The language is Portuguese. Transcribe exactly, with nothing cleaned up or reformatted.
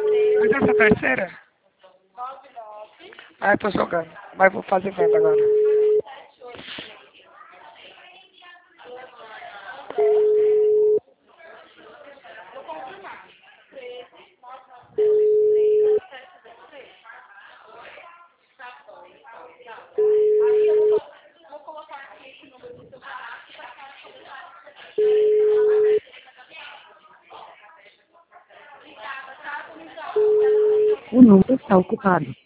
Mas essa terceira? Ah, eu tô jogando. Mas vou fazer venda agora. O número está ocupado.